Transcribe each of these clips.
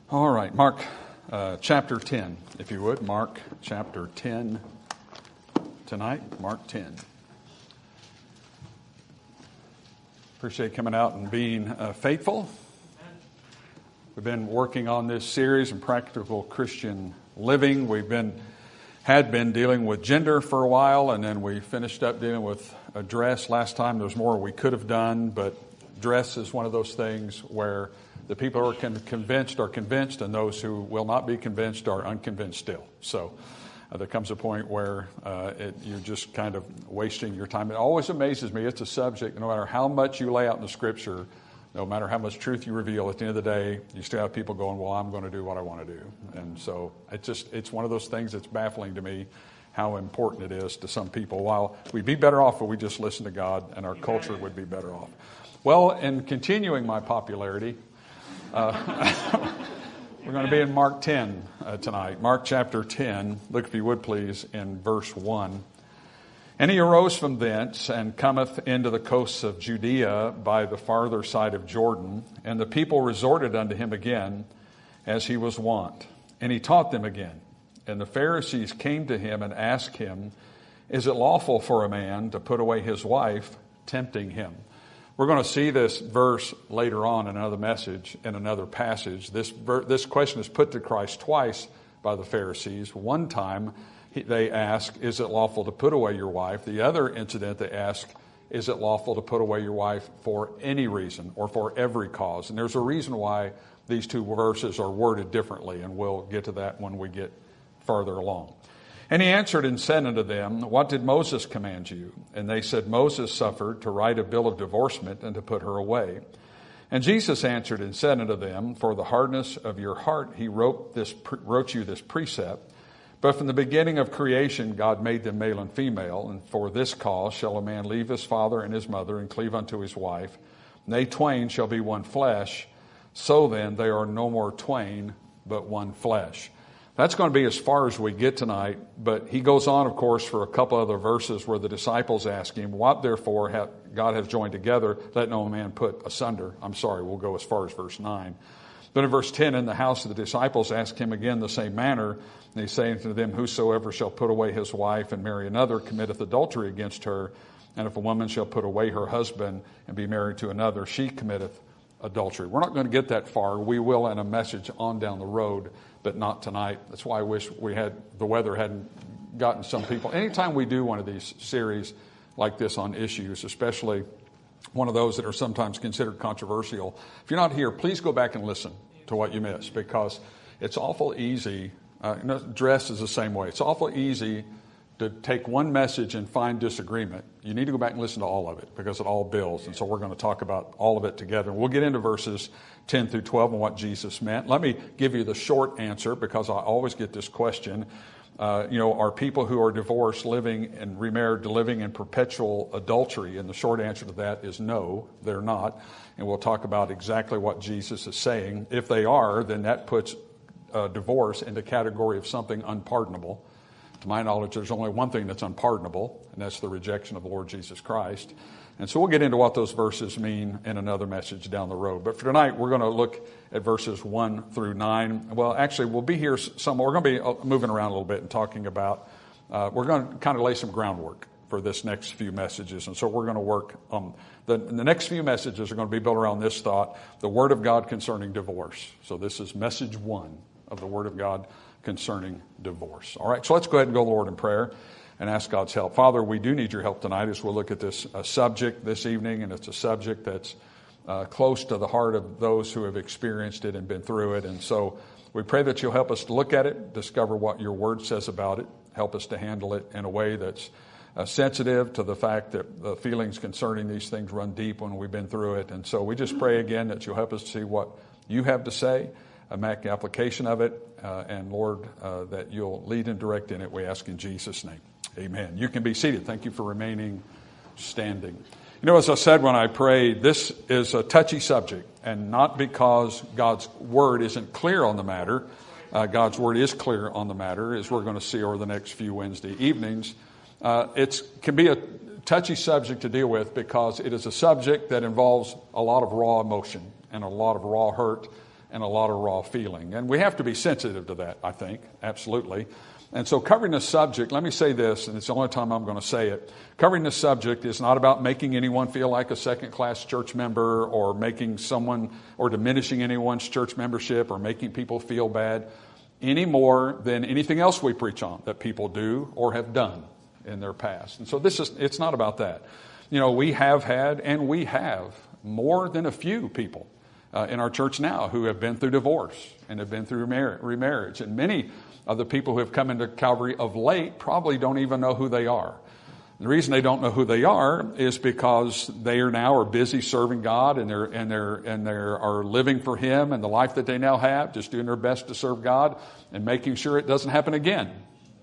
All right, Mark chapter 10, if you would. Mark chapter 10 tonight, Mark 10. Appreciate coming out and being faithful. We've been working on this series in practical Christian living. Had been dealing with gender for a while, and then we finished up dealing with dress. Last time there's more we could have done, but dress is one of those things where the people who are convinced are convinced, and those who will not be convinced are unconvinced still. So there comes a point where you're just kind of wasting your time. It always amazes me. It's a subject, no matter how much you lay out in the Scripture, no matter how much truth you reveal, at the end of the day, you still have people going, well, I'm going to do what I want to do. And so it's one of those things that's baffling to me how important it is to some people. While we'd be better off if we just listened to God, and our culture would be better off. Well, in continuing my popularity, we're going to be in Mark 10 tonight. Mark chapter 10. Look, if you would please, in verse 1. And he arose from thence, and cometh into the coasts of Judea by the farther side of Jordan. And the people resorted unto him again, as he was wont. And he taught them again. And the Pharisees came to him and asked him, Is it lawful for a man to put away his wife, tempting him? We're going to see this verse later on in another message, in another passage. This question is put to Christ twice by the Pharisees. One time they ask, is it lawful to put away your wife? The other incident they ask, is it lawful to put away your wife for any reason or for every cause? And there's a reason why these two verses are worded differently, and we'll get to that when we get further along. And he answered and said unto them, What did Moses command you? And they said, Moses suffered to write a bill of divorcement and to put her away. And Jesus answered and said unto them, For the hardness of your heart he wrote you this precept. But from the beginning of creation God made them male and female. And for this cause shall a man leave his father and his mother and cleave unto his wife. And they twain shall be one flesh. So then they are no more twain, but one flesh. That's going to be as far as we get tonight, but he goes on, of course, for a couple other verses where the disciples ask him, What therefore God has joined together, let no man put asunder. I'm sorry, we'll go as far as verse 9. But in verse 10, in the house of the disciples ask him again the same manner, and he's saying to them, Whosoever shall put away his wife and marry another committeth adultery against her, and if a woman shall put away her husband and be married to another, she committeth adultery. We're not going to get that far. We will in a message on down the road, but not tonight. That's why I wish the weather hadn't gotten some people. Anytime we do one of these series like this on issues, especially one of those that are sometimes considered controversial, if you're not here, please go back and listen to what you missed, because it's awful easy. Dress is the same way. It's awful easy to take one message and find disagreement. You need to go back and listen to all of it, because it all builds. And so we're going to talk about all of it together. We'll get into verses 10 through 12 and what Jesus meant. Let me give you the short answer, because I always get this question. Are people who are divorced living and remarried living in perpetual adultery? And the short answer to that is no, they're not. And we'll talk about exactly what Jesus is saying. If they are, then that puts divorce in the category of something unpardonable. To my knowledge, there's only one thing that's unpardonable, and that's the rejection of the Lord Jesus Christ. And so we'll get into what those verses mean in another message down the road. But for tonight, we're going to look at verses 1 through 9. Well, actually, we'll be here somewhere. We're going to be moving around a little bit and talking about, we're going to kind of lay some groundwork for this next few messages. And so we're going to work on, the next few messages are going to be built around this thought, the Word of God concerning divorce. So this is message 1 of the Word of God concerning divorce. All right, so let's go ahead and go to the Lord in prayer and ask God's help. Father, we do need your help tonight as we'll look at this subject this evening, and it's a subject that's close to the heart of those who have experienced it and been through it. And so we pray that you'll help us to look at it, discover what your word says about it, help us to handle it in a way that's sensitive to the fact that the feelings concerning these things run deep when we've been through it. And so we just pray again that you'll help us to see what you have to say, make application of it, and Lord, that you'll lead and direct in it, we ask in Jesus' name. Amen. You can be seated. Thank you for remaining standing. As I said when I prayed, this is a touchy subject, and not because God's word isn't clear on the matter. God's word is clear on the matter, as we're going to see over the next few Wednesday evenings. It can be a touchy subject to deal with because it is a subject that involves a lot of raw emotion and a lot of raw hurt and a lot of raw feeling. And we have to be sensitive to that, I think, absolutely. And so covering this subject, let me say this, and it's the only time I'm going to say it. Covering this subject is not about making anyone feel like a second-class church member or making someone or diminishing anyone's church membership or making people feel bad any more than anything else we preach on that people do or have done in their past. And so it's not about that. We have had and we have more than a few people in our church now who have been through divorce and have been through remarriage. And many of the people who have come into Calvary of late probably don't even know who they are. The reason they don't know who they are is because they are busy serving God and they are living for Him and the life that they now have, just doing their best to serve God and making sure it doesn't happen again.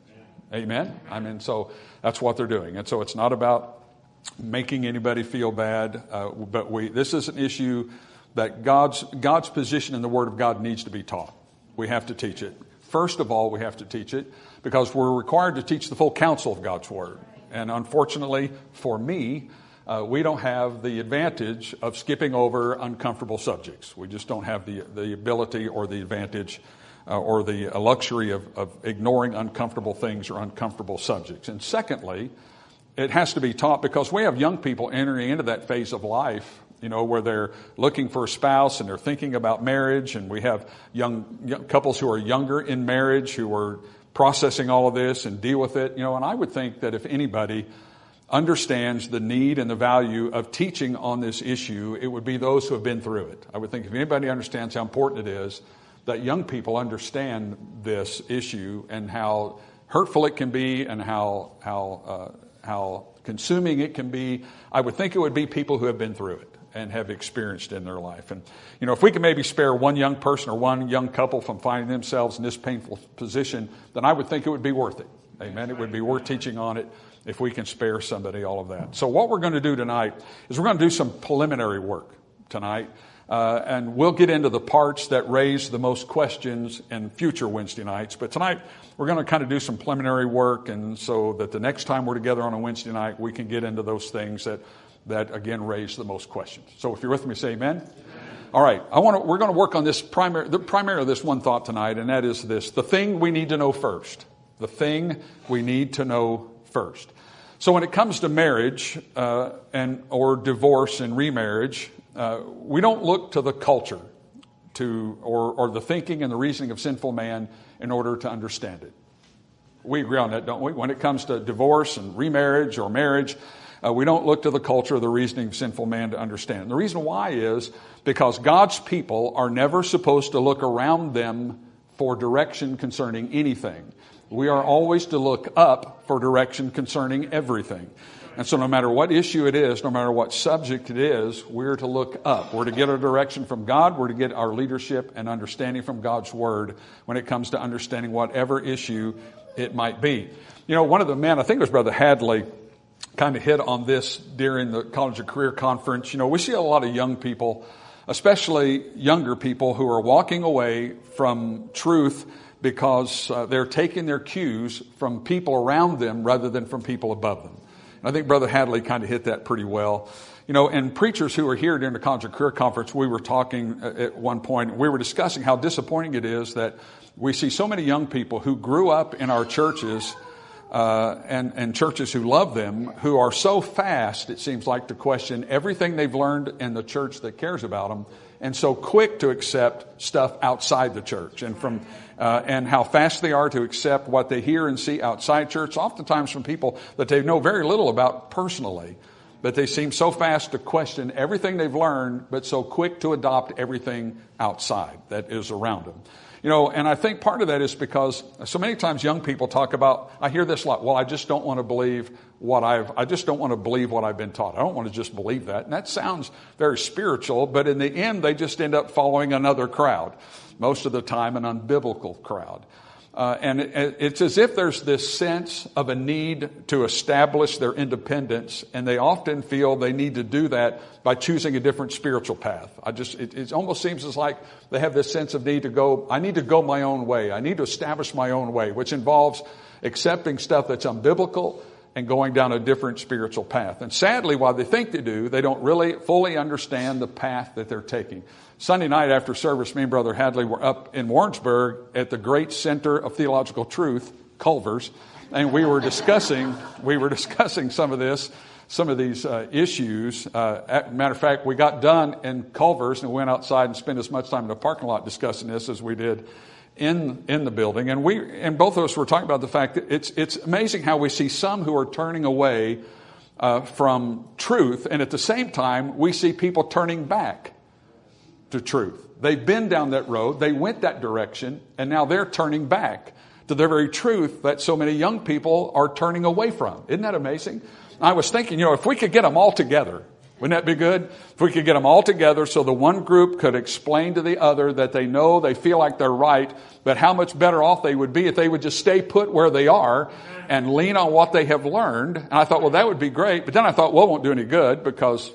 Amen. So that's what they're doing. And so it's not about making anybody feel bad, but this is an issue that God's position in the Word of God needs to be taught. We have to teach it. First of all, we have to teach it because we're required to teach the full counsel of God's Word. And unfortunately, for me, we don't have the advantage of skipping over uncomfortable subjects. We just don't have the ability or the advantage or the luxury of ignoring uncomfortable things or uncomfortable subjects. And secondly, it has to be taught because we have young people entering into that phase of life, where they're looking for a spouse and they're thinking about marriage. And we have young couples who are younger in marriage who are processing all of this and deal with it. And I would think that if anybody understands the need and the value of teaching on this issue, it would be those who have been through it. I would think if anybody understands how important it is that young people understand this issue and how hurtful it can be and how consuming it can be, I would think it would be people who have been through it and have experienced in their life. And, if we can maybe spare one young person or one young couple from finding themselves in this painful position, then I would think it would be worth it. Amen. It would be worth teaching on it if we can spare somebody all of that. So what we're going to do tonight is we're going to do some preliminary work tonight. And we'll get into the parts that raise the most questions in future Wednesday nights. But tonight, we're going to kind of do some preliminary work, and so that the next time we're together on a Wednesday night, we can get into those things that again, raise the most questions. So if you're with me, say amen. Amen. All right. We're going to work on this the primary of this one thought tonight, and that is this: the thing we need to know first. The thing we need to know first. So when it comes to marriage or divorce and remarriage, we don't look to the culture or the thinking and the reasoning of sinful man in order to understand it. We agree on that, don't we? When it comes to divorce and remarriage or marriage, we don't look to the culture or the reasoning of sinful man to understand. And the reason why is because God's people are never supposed to look around them for direction concerning anything. We are always to look up for direction concerning everything. And so no matter what issue it is, no matter what subject it is, we're to look up. We're to get our direction from God. We're to get our leadership and understanding from God's Word when it comes to understanding whatever issue it might be. One of the men, I think it was Brother Hadley, kind of hit on this during the College of Career Conference. We see a lot of young people, especially younger people, who are walking away from truth because they're taking their cues from people around them rather than from people above them. And I think Brother Hadley kind of hit that pretty well. And preachers who were here during the College of Career Conference, we were talking at one point, we were discussing how disappointing it is that we see so many young people who grew up in our churches and churches who love them, who are so fast, it seems like, to question everything they've learned in the church that cares about them, and so quick to accept stuff outside the church, and how fast they are to accept what they hear and see outside church, oftentimes from people that they know very little about personally, but they seem so fast to question everything they've learned, but so quick to adopt everything outside that is around them. And I think part of that is because so many times young people talk about, I hear this a lot, well, I just don't want to believe what I've been taught. I don't want to just believe that. And that sounds very spiritual, but in the end, they just end up following another crowd, most of the time an unbiblical crowd. And it's as if there's this sense of a need to establish their independence, and they often feel they need to do that by choosing a different spiritual path. It almost seems as like they have this sense of I need to go my own way. I need to establish my own way, which involves accepting stuff that's unbiblical and going down a different spiritual path. And sadly, while they think they do, they don't really fully understand the path that they're taking. Sunday night after service, me and Brother Hadley were up in Warrensburg at the great center of theological truth, Culver's, and we were discussing some of these issues. Matter of fact, we got done in Culver's and went outside and spent as much time in the parking lot discussing this as we did in the building. And both of us were talking about the fact that it's amazing how we see some who are turning away from truth, and at the same time we see people turning back to truth. They've been down that road, they went that direction, and now they're turning back to the very truth that so many young people are turning away from. Isn't that amazing? I was thinking, if we could get them all together, wouldn't that be good? If we could get them all together so the one group could explain to the other that they feel like they're right, but how much better off they would be if they would just stay put where they are and lean on what they have learned. And I thought, well, that would be great. But then I thought, well, it won't do any good because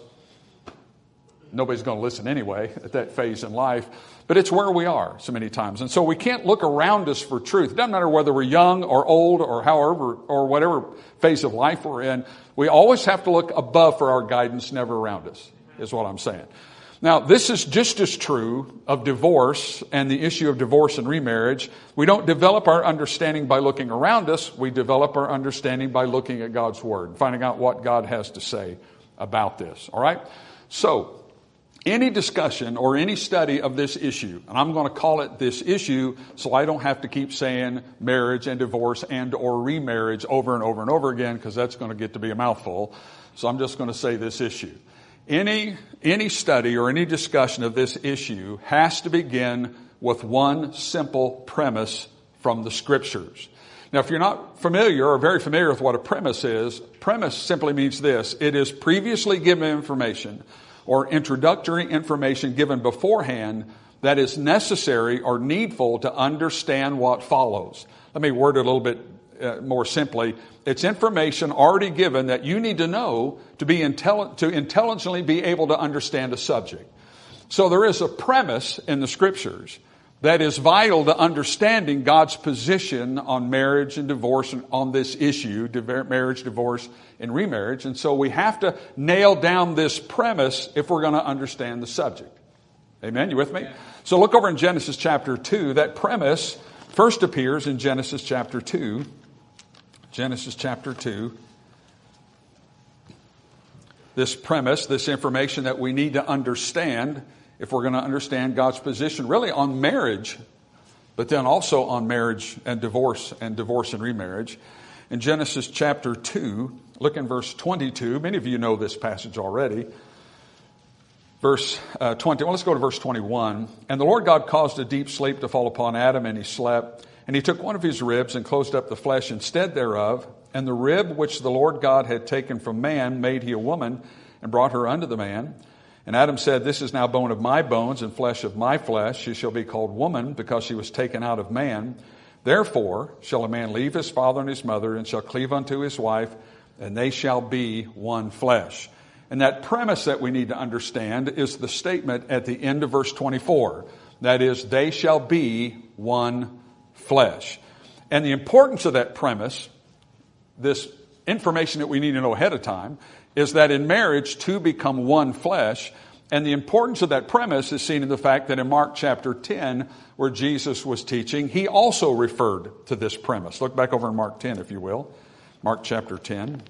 nobody's going to listen anyway at that phase in life. But it's where we are so many times. And so we can't look around us for truth. It doesn't matter whether we're young or old or however or whatever phase of life we're in. We always have to look above for our guidance, never around us, is what I'm saying. Now, this is just as true of divorce and the issue of divorce and remarriage. We don't develop our understanding by looking around us. We develop our understanding by looking at God's Word, finding out what God has to say about this. All right? So, any discussion or any study of this issue, and I'm going to call it this issue so I don't have to keep saying marriage and divorce and or remarriage over and over and over again, because that's going to get to be a mouthful. So I'm just going to say this issue. Any study or any discussion of this issue has to begin with one simple premise from the Scriptures. Now, if you're not familiar or very familiar with what a premise simply means this. It is previously given information or introductory information given beforehand that is necessary or needful to understand what follows. Let me word it a little bit more simply. It's information already given that you need to know to intelligently be able to understand a subject. So there is a premise in the Scriptures that is vital to understanding God's position on marriage and divorce and on this issue, marriage, divorce, and remarriage. And so we have to nail down this premise if we're going to understand the subject. Amen? You with me? So look over in Genesis chapter 2. That premise first appears in Genesis chapter 2. Genesis chapter 2. This premise, this information that we need to understand if we're going to understand God's position really on marriage, but then also on marriage and divorce and remarriage. In Genesis chapter 2, look in verse 22. Many of you know this passage already. Verse 20. Well, let's go to verse 21. And the Lord God caused a deep sleep to fall upon Adam, and he slept. And he took one of his ribs and closed up the flesh instead thereof. And the rib which the Lord God had taken from man made he a woman, and brought her unto the man. And Adam said, This is now bone of my bones and flesh of my flesh. She shall be called woman, because she was taken out of man. Therefore shall a man leave his father and his mother, and shall cleave unto his wife, and they shall be one flesh. And that premise that we need to understand is the statement at the end of verse 24. That is, they shall be one flesh. And the importance of that premise, this information that we need to know ahead of time, is that in marriage two become one flesh. And the importance of that premise is seen in the fact that in Mark chapter 10, where Jesus was teaching, he also referred to this premise. Look back over in Mark 10, if you will. Mark chapter 10.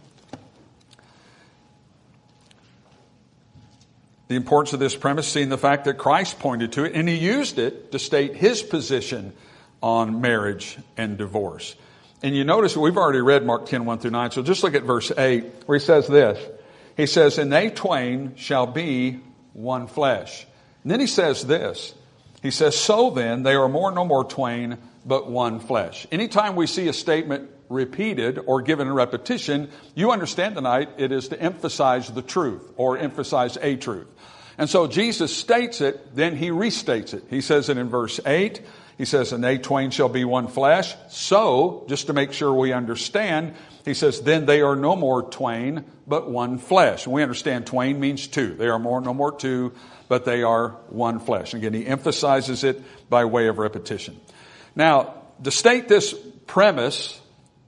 The importance of this premise is seen in the fact that Christ pointed to it, and he used it to state his position on marriage and divorce. And you notice we've already read Mark 10, 1 through 9. So just look at verse 8 where he says this. He says, And they twain shall be one flesh. And then he says this. He says, So then they are no more twain, but one flesh. Anytime we see a statement repeated or given in repetition, you understand tonight it is to emphasize the truth or emphasize a truth. And so Jesus states it, then he restates it. He says it in verse 8. He says, And they twain shall be one flesh. So, just to make sure we understand, he says, Then they are no more twain, but one flesh. And we understand twain means two. They are no more two, but they are one flesh. And again, he emphasizes it by way of repetition. Now, to state this premise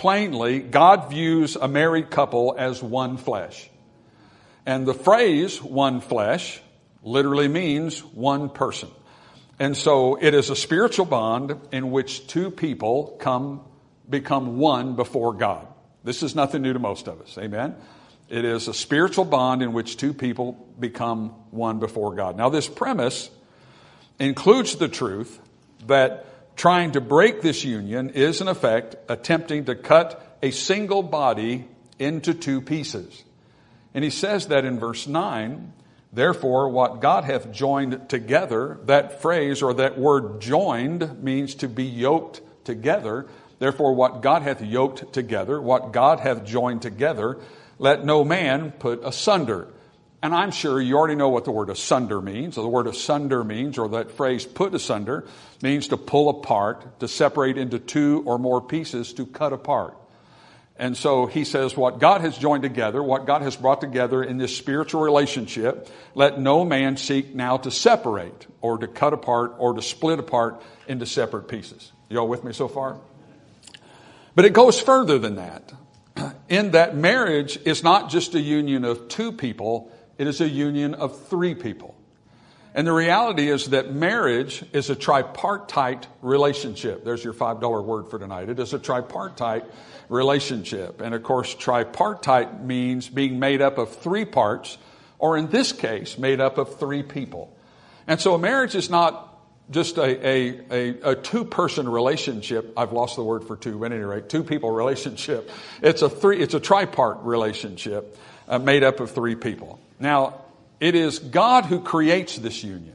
plainly, God views a married couple as one flesh. And the phrase one flesh literally means one person. And so it is a spiritual bond in which two people become one before God. This is nothing new to most of us. Amen? It is a spiritual bond in which two people become one before God. Now, this premise includes the truth that trying to break this union is, in effect, attempting to cut a single body into two pieces. And he says that in verse 9, therefore, what God hath joined together, that phrase or that word joined means to be yoked together. Therefore, what God hath yoked together, what God hath joined together, let no man put asunder. And I'm sure you already know what the word asunder means. So the word asunder means, or that phrase put asunder, means to pull apart, to separate into two or more pieces, to cut apart. And so he says what God has joined together, what God has brought together in this spiritual relationship, let no man seek now to separate or to cut apart or to split apart into separate pieces. You all with me so far? But it goes further than that. In that marriage is not just a union of two people, it is a union of three people. And the reality is that marriage is a tripartite relationship. There's your $5 word for tonight. It is a tripartite relationship. And of course, tripartite means being made up of three parts, or in this case, made up of three people. And so a marriage is not just a two-person relationship. I've lost the word for two, but at any rate, two-people relationship. It's a tripart relationship made up of three people. Now, it is God who creates this union.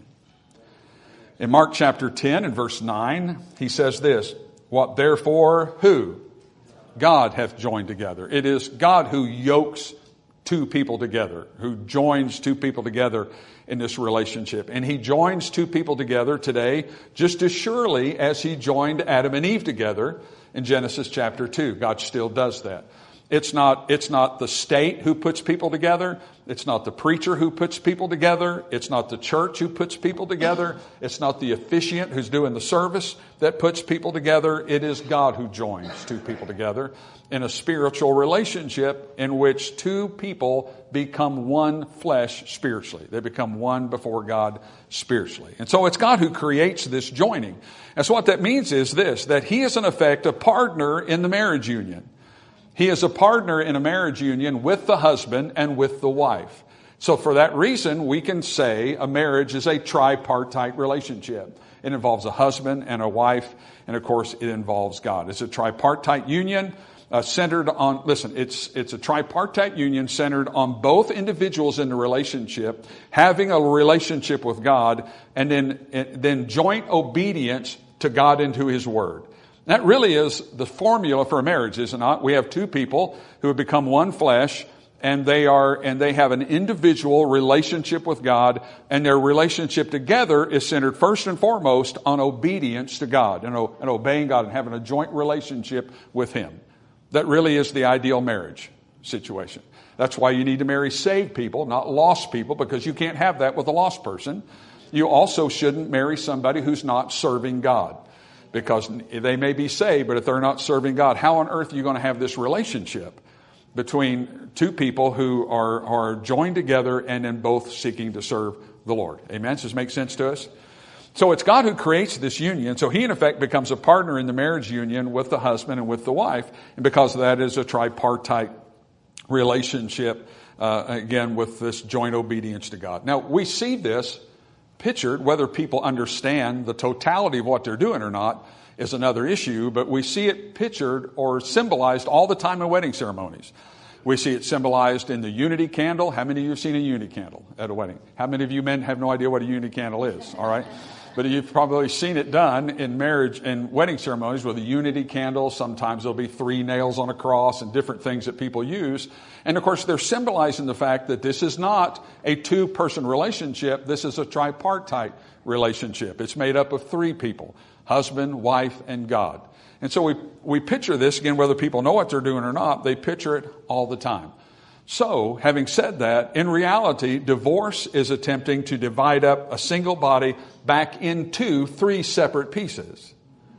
In Mark chapter 10 and verse 9, he says this, what therefore who? God hath joined together. It is God who yokes two people together, who joins two people together in this relationship. And he joins two people together today just as surely as he joined Adam and Eve together in Genesis chapter 2. God still does that. It's not the state who puts people together. It's not the preacher who puts people together. It's not the church who puts people together. It's not the officiant who's doing the service that puts people together. It is God who joins two people together in a spiritual relationship in which two people become one flesh spiritually. They become one before God spiritually. And so it's God who creates this joining. And so what that means is this, that he is in effect a partner in the marriage union. He is a partner in a marriage union with the husband and with the wife. So for that reason, we can say a marriage is a tripartite relationship. It involves a husband and a wife, and of course, it involves God. It's a tripartite union centered on, it's a tripartite union centered on both individuals in the relationship having a relationship with God, and then joint obedience to God and to his word. That really is the formula for a marriage, is it not? We have two people who have become one flesh, and they have an individual relationship with God, and their relationship together is centered first and foremost on obedience to God and obeying God and having a joint relationship with him. That really is the ideal marriage situation. That's why you need to marry saved people, not lost people, because you can't have that with a lost person. You also shouldn't marry somebody who's not serving God, because they may be saved, but if they're not serving God, how on earth are you going to have this relationship between two people who are joined together and then both seeking to serve the Lord? Amen? Does this make sense to us? So it's God who creates this union. So he, in effect, becomes a partner in the marriage union with the husband and with the wife. And because of that, is a tripartite relationship, again, with this joint obedience to God. Now, we see this pictured, whether people understand the totality of what they're doing or not is another issue, but we see it pictured or symbolized all the time in wedding ceremonies. We see it symbolized in the unity candle. How many of you have seen a unity candle at a wedding? How many of you men have no idea what a unity candle is? All right. But you've probably seen it done in marriage and wedding ceremonies with a unity candle. Sometimes there'll be 3 nails on a cross and different things that people use. And of course, they're symbolizing the fact that this is not a 2-person relationship. This is a tripartite relationship. It's made up of 3 people, husband, wife, and God. And so we picture this, again, whether people know what they're doing or not, they picture it all the time. So, having said that, in reality, divorce is attempting to divide up a single body back into 3 separate pieces.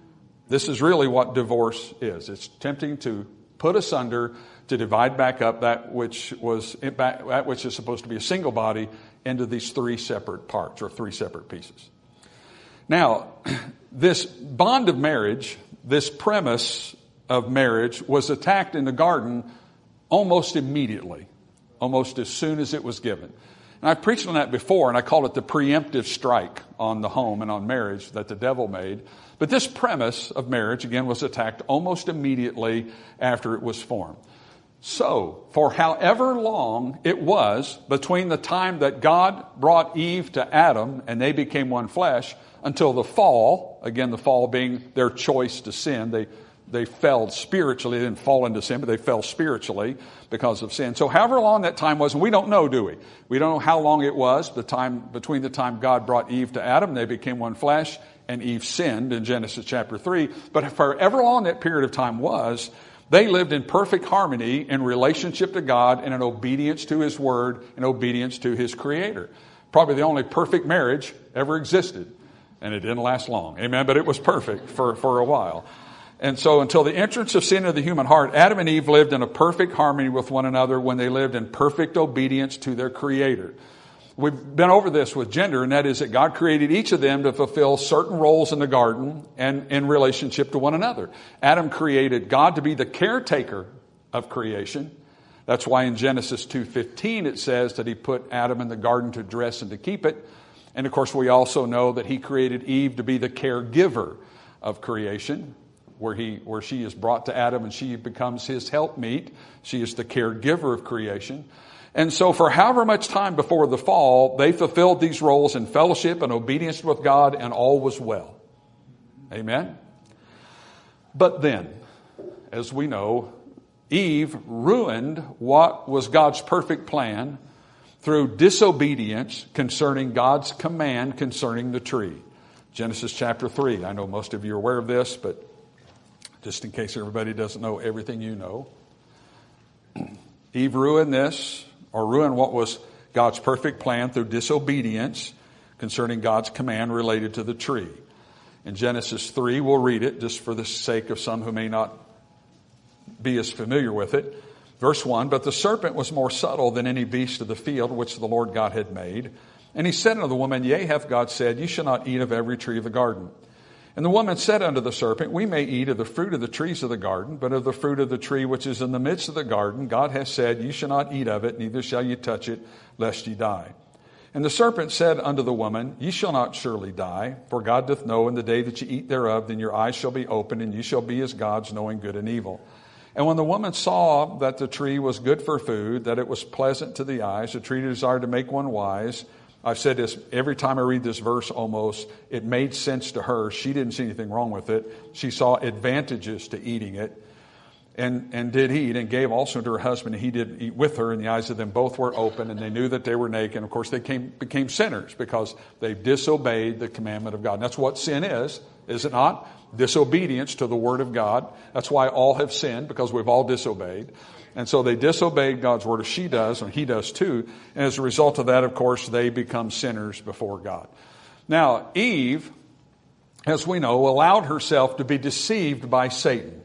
This is really what divorce is. It's attempting to put asunder, to divide back up that which is supposed to be a single body into these three separate parts or three separate pieces. Now, this bond of marriage, this premise of marriage, was attacked in the garden almost immediately, almost as soon as it was given. And I've preached on that before, and I call it the preemptive strike on the home and on marriage that the devil made. But this premise of marriage, again, was attacked almost immediately after it was formed. So, for however long it was between the time that God brought Eve to Adam and they became one flesh until the fall, again, the fall being their choice to sin, they fell spiritually. They didn't fall into sin, but they fell spiritually because of sin. So however long that time was, and we don't know, do we? We don't know how long it was, between the time God brought Eve to Adam, they became one flesh, and Eve sinned in Genesis chapter 3. But for however long that period of time was, they lived in perfect harmony in relationship to God and in obedience to His Word and obedience to His Creator. Probably the only perfect marriage ever existed. And it didn't last long. Amen. But it was perfect for a while. And so until the entrance of sin into the human heart, Adam and Eve lived in a perfect harmony with one another when they lived in perfect obedience to their Creator. We've been over this with gender, and that is that God created each of them to fulfill certain roles in the garden and in relationship to one another. Adam created God to be the caretaker of creation. That's why in Genesis 2:15 it says that He put Adam in the garden to dress and to keep it. And of course we also know that He created Eve to be the caregiver of creation, where she is brought to Adam and she becomes his helpmeet. She is the caregiver of creation. And so for however much time before the fall, they fulfilled these roles in fellowship and obedience with God, and all was well. Amen? But then, as we know, Eve ruined what was God's perfect plan through disobedience concerning God's command concerning the tree. Genesis chapter 3. I know most of you are aware of this, but just in case everybody doesn't know everything you know. Eve ruined this, or ruined what was God's perfect plan through disobedience concerning God's command related to the tree. In Genesis 3, we'll read it just for the sake of some who may not be as familiar with it. Verse 1, "But the serpent was more subtle than any beast of the field which the Lord God had made. And he said unto the woman, Yea, hath God said, Ye shall not eat of every tree of the garden. And the woman said unto the serpent, We may eat of the fruit of the trees of the garden, but of the fruit of the tree which is in the midst of the garden, God hath said, Ye shall not eat of it, neither shall ye touch it, lest ye die. And the serpent said unto the woman, Ye shall not surely die, for God doth know in the day that ye eat thereof, then your eyes shall be opened, and ye shall be as gods, knowing good and evil. And when the woman saw that the tree was good for food, that it was pleasant to the eyes, a tree to desire to make one wise." I've said this every time I read this verse almost. It made sense to her. She didn't see anything wrong with it. She saw advantages to eating it, and did eat, and gave also to her husband, and he did eat with her, and the eyes of them both were open, and they knew that they were naked. And of course, they became sinners because they disobeyed the commandment of God. And that's what sin is it not? Disobedience to the Word of God. That's why all have sinned, because we've all disobeyed. And so they disobeyed God's Word, as she does, and he does too. And as a result of that, of course, they become sinners before God. Now, Eve, as we know, allowed herself to be deceived by Satan.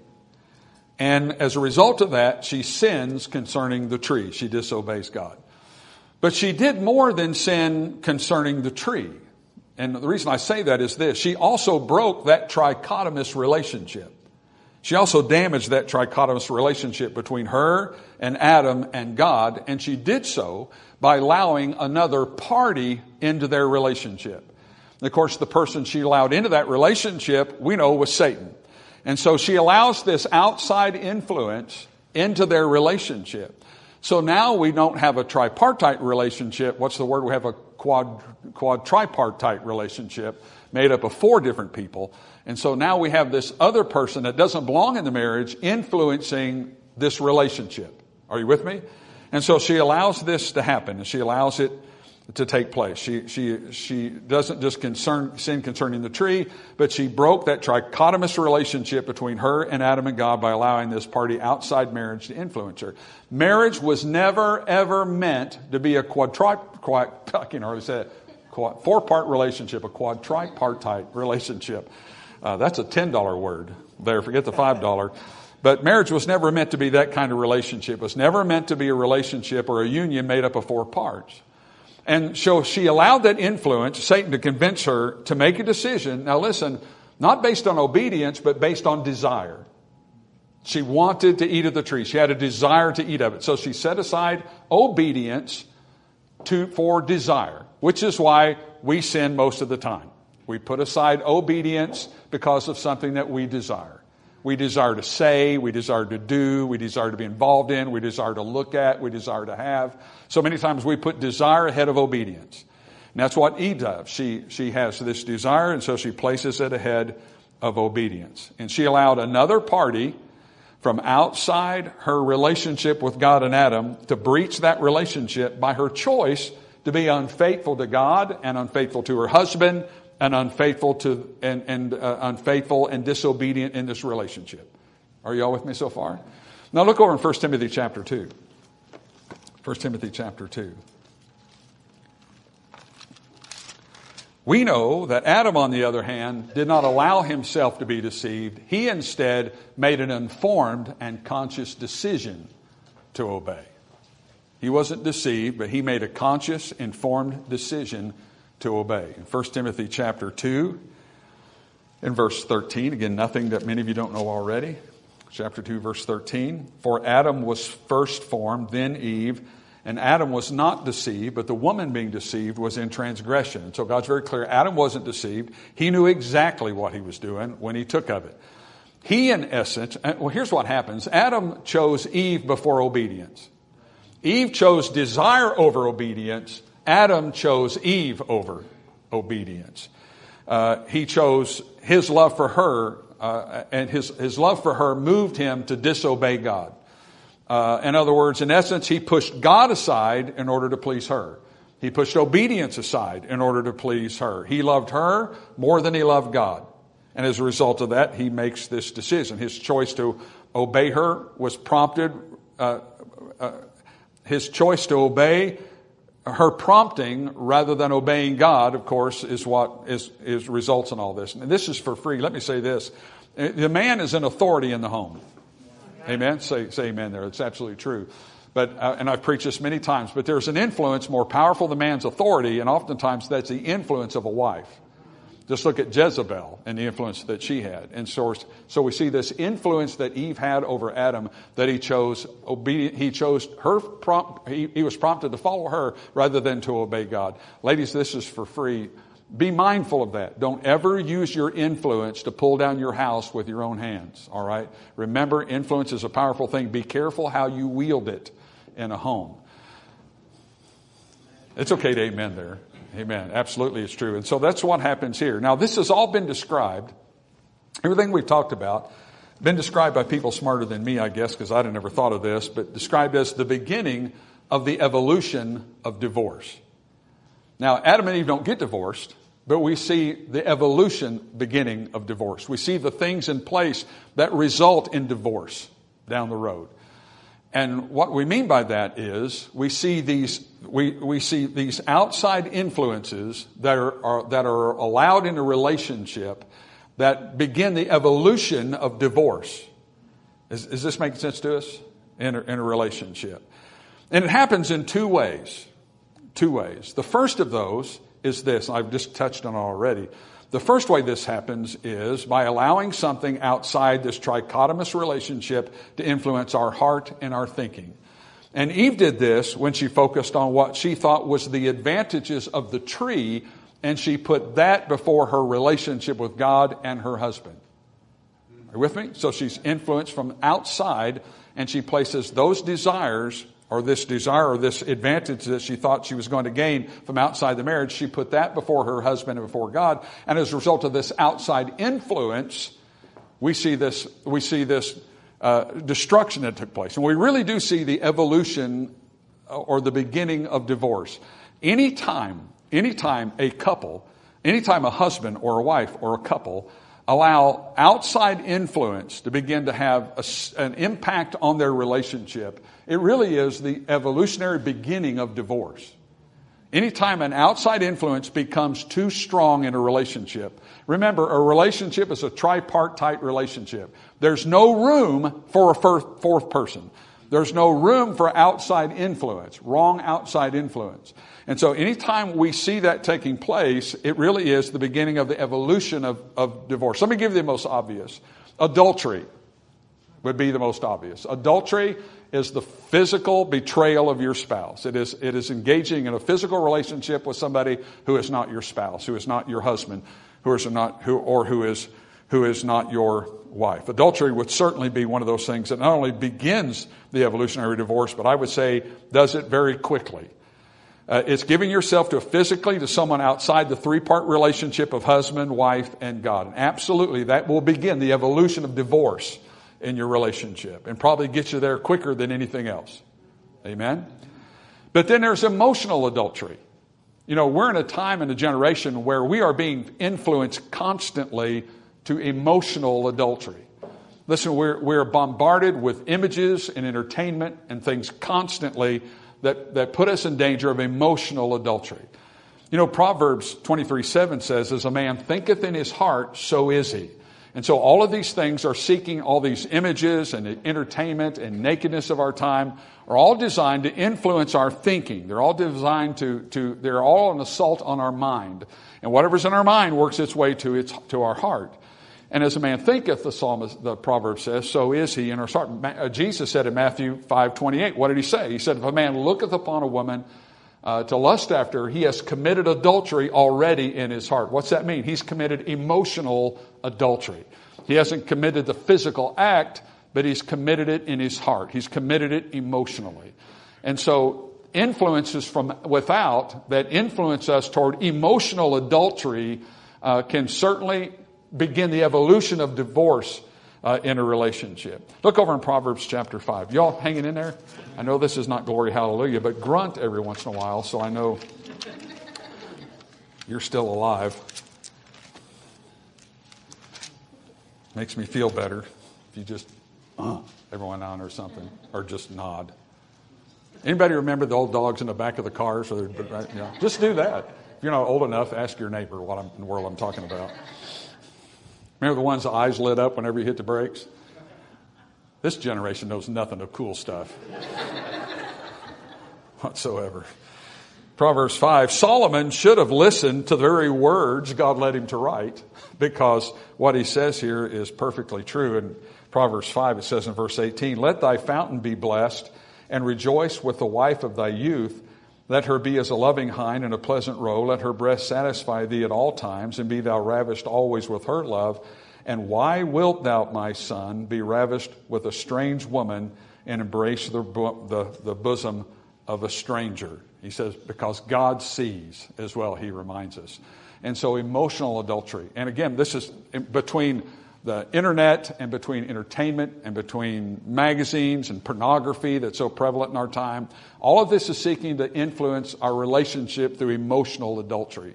And as a result of that, she sins concerning the tree. She disobeys God. But she did more than sin concerning the tree. And the reason I say that is this. She also broke that trichotomous relationship. She also damaged that trichotomous relationship between her and Adam and God. And she did so by allowing another party into their relationship. And of course, the person she allowed into that relationship, we know, was Satan. And so she allows this outside influence into their relationship. So now we don't have a tripartite relationship. What's the word? We have a quad tripartite relationship made up of 4 different people. And so now we have this other person that doesn't belong in the marriage influencing this relationship. Are you with me? And so she allows this to happen, and she allows it to take place. She doesn't just sin concerning the tree, but she broke that trichotomous relationship between her and Adam and God by allowing this party outside marriage to influence her. Marriage was never, ever meant to be a four-part relationship, a quad tripartite relationship. That's a $10 word there. Forget the $5. But marriage was never meant to be that kind of relationship. It was never meant to be a relationship or a union made up of 4 parts. And so she allowed that influence, Satan, to convince her to make a decision. Now listen, not based on obedience, but based on desire. She wanted to eat of the tree. She had a desire to eat of it. So she set aside obedience for desire, which is why we sin most of the time. We put aside obedience because of something that we desire. We desire to say, we desire to do, we desire to be involved in, we desire to look at, we desire to have. So many times we put desire ahead of obedience. And that's what Eve does. She has this desire, and so she places it ahead of obedience. And she allowed another party from outside her relationship with God and Adam to breach that relationship by her choice to be unfaithful to God and unfaithful to her husband and unfaithful and disobedient in this relationship. Are you all with me so far? Now look over in 1 Timothy chapter 2. 1 Timothy chapter 2. We know that Adam, on the other hand, did not allow himself to be deceived. He instead made an informed and conscious decision to obey. He wasn't deceived, but he made a conscious, informed decision to obey. In 1 Timothy chapter 2, in verse 13, again, nothing that many of you don't know already. Chapter 2, verse 13. For Adam was first formed, then Eve, and Adam was not deceived, but the woman being deceived was in transgression. And so God's very clear. Adam wasn't deceived. He knew exactly what he was doing when he took of it. He, in essence, well, here's what happens. Adam chose Eve before obedience. Eve chose desire over obedience. Adam chose Eve over obedience. He chose his love for her, and his love for her moved him to disobey God. In other words, in essence, he pushed God aside in order to please her. He pushed obedience aside in order to please her. He loved her more than he loved God. And as a result of that, he makes this decision. His choice to obey her was prompted, his choice to obey her prompting rather than obeying God, of course, is what is results in all this. And this is for free. Let me say this. The man is an authority in the home. Amen? Say amen there. It's absolutely true. But and I've preached this many times, but there's an influence more powerful than man's authority, and oftentimes that's the influence of a wife. Just look at Jezebel and the influence that she had. And so we see this influence that Eve had over Adam, that he chose obedient. He chose her. He was prompted to follow her rather than to obey God. Ladies, this is for free. Be mindful of that. Don't ever use your influence to pull down your house with your own hands. All right? Remember, influence is a powerful thing. Be careful how you wield it in a home. It's okay to amen there. Amen. Absolutely, it's true. And so that's what happens here. Now, this has all been described. Everything we've talked about, been described by people smarter than me, I guess, because I'd have never thought of this, but described as the beginning of the evolution of divorce. Now, Adam and Eve don't get divorced, but we see the evolution beginning of divorce. We see the things in place that result in divorce down the road. And what we mean by that is we see these outside influences that are allowed in a relationship that begin the evolution of divorce. Is this making sense to us in a relationship? And it happens in two ways. Two ways. The first of those is this. I've just touched on it already. The first way this happens is by allowing something outside this trichotomous relationship to influence our heart and our thinking. And Eve did this when she focused on what she thought was the advantages of the tree, and she put that before her relationship with God and her husband. Are you with me? So she's influenced from outside, and she places those desires or this desire or this advantage that she thought she was going to gain from outside the marriage, she put that before her husband and before God. And as a result of this outside influence, we see this destruction that took place. And we really do see the evolution or the beginning of divorce. Anytime a couple, anytime a husband or a wife or a couple allow outside influence to begin to have an impact on their relationship, it really is the evolutionary beginning of divorce. Anytime an outside influence becomes too strong in a relationship, remember, a relationship is a tripartite relationship. There's no room for a fourth person. There's no room for outside influence, wrong outside influence. And so anytime we see that taking place, it really is the beginning of the evolution of divorce. Let me give you the most obvious. Adultery would be the most obvious. Adultery is the physical betrayal of your spouse. It is engaging in a physical relationship with somebody who is not your spouse, who is not your husband, who is not your wife. Adultery would certainly be one of those things that not only begins the evolutionary divorce, but I would say does it very quickly. It's giving yourself physically to someone outside the three-part relationship of husband, wife, and God. And absolutely, that will begin the evolution of divorce in your relationship and probably get you there quicker than anything else. Amen? But then there's emotional adultery. You know, we're in a time and a generation where we are being influenced constantly to emotional adultery. Listen, we're bombarded with images and entertainment and things constantly that put us in danger of emotional adultery. You know, Proverbs 23:7 says, as a man thinketh in his heart, so is he. And so all of these things are seeking all these images and entertainment and nakedness of our time are all designed to influence our thinking. They're all designed they're all an assault on our mind. And whatever's in our mind works its way to our heart. And as a man thinketh, the proverb says, so is he in our heart. Jesus said in Matthew 5:28, what did he say? He said, if a man looketh upon a woman to lust after her, he has committed adultery already in his heart. What's that mean? He's committed emotional adultery. He hasn't committed the physical act, but he's committed it in his heart. He's committed it emotionally. And so influences from without that influence us toward emotional adultery can certainly begin the evolution of divorce in a relationship. Look over in Proverbs chapter 5. Y'all hanging in there? I know this is not glory hallelujah, but grunt every once in a while so I know you're still alive. Makes me feel better if you just everyone on or something, or just nod. Anybody remember the old dogs in the back of the cars? Just do that. If you're not old enough, ask your neighbor what in the world I'm talking about. Remember the ones' eyes lit up whenever you hit the brakes? This generation knows nothing of cool stuff whatsoever. Proverbs 5, Solomon should have listened to the very words God led him to write, because what he says here is perfectly true. In Proverbs 5, it says in verse 18, let thy fountain be blessed, and rejoice with the wife of thy youth. Let her be as a loving hind and a pleasant roe. Let her breast satisfy thee at all times, and be thou ravished always with her love. And why wilt thou, my son, be ravished with a strange woman and embrace the bosom of a stranger? He says, because God sees as well, he reminds us. And so emotional adultery. And again, this is between the internet and between entertainment and between magazines and pornography that's so prevalent in our time. All of this is seeking to influence our relationship through emotional adultery.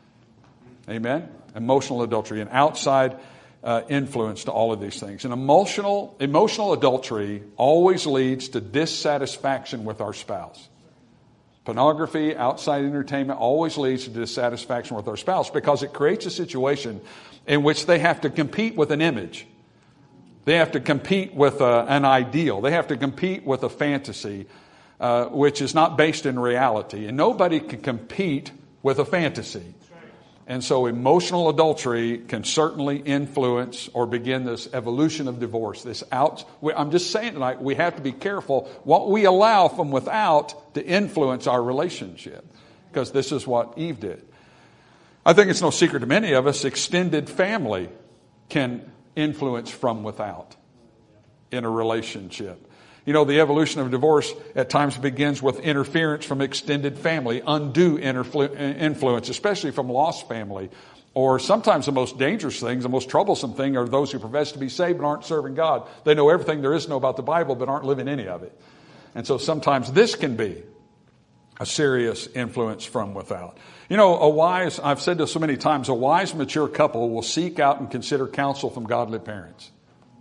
Amen? Emotional adultery, an outside influence to all of these things. And emotional adultery always leads to dissatisfaction with our spouse. Pornography, outside entertainment always leads to dissatisfaction with our spouse because it creates a situation in which they have to compete with an image. They have to compete with an ideal. They have to compete with a fantasy, which is not based in reality. And nobody can compete with a fantasy. And so emotional adultery can certainly influence or begin this evolution of divorce. I'm just saying tonight, we have to be careful what we allow from without to influence our relationship, because this is what Eve did. I think it's no secret to many of us, extended family can influence from without in a relationship. You know, the evolution of divorce at times begins with interference from extended family, undue influence, especially from lost family. Or sometimes the most dangerous things, the most troublesome thing are those who profess to be saved but aren't serving God. They know everything there is to know about the Bible but aren't living any of it. And so sometimes this can be a serious influence from without. You know, I've said this so many times, a wise, mature couple will seek out and consider counsel from godly parents.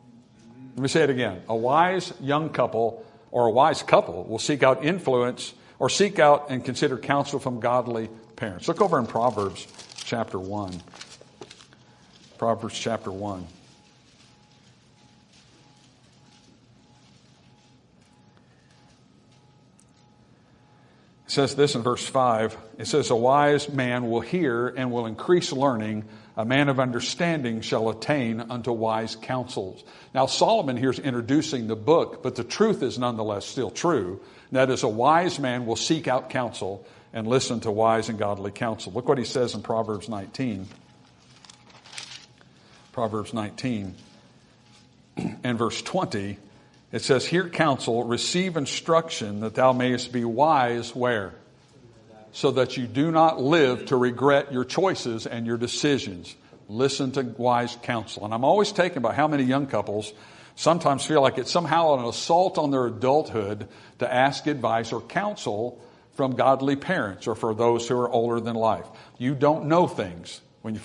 Let me say it again. A wise young couple or a wise couple will seek out influence or seek out and consider counsel from godly parents. Look over in Proverbs chapter 1. Proverbs chapter 1. It says this in verse 5. It says, a wise man will hear and will increase learning. A man of understanding shall attain unto wise counsels. Now, Solomon here is introducing the book, but the truth is nonetheless still true. And that is, a wise man will seek out counsel and listen to wise and godly counsel. Look what he says in Proverbs 19. Proverbs 19 and verse 20. It says, hear counsel, receive instruction, that thou mayest be wise where? So that you do not live to regret your choices and your decisions. Listen to wise counsel. And I'm always taken by how many young couples sometimes feel like it's somehow an assault on their adulthood to ask advice or counsel from godly parents or for those who are older than life. You don't know things.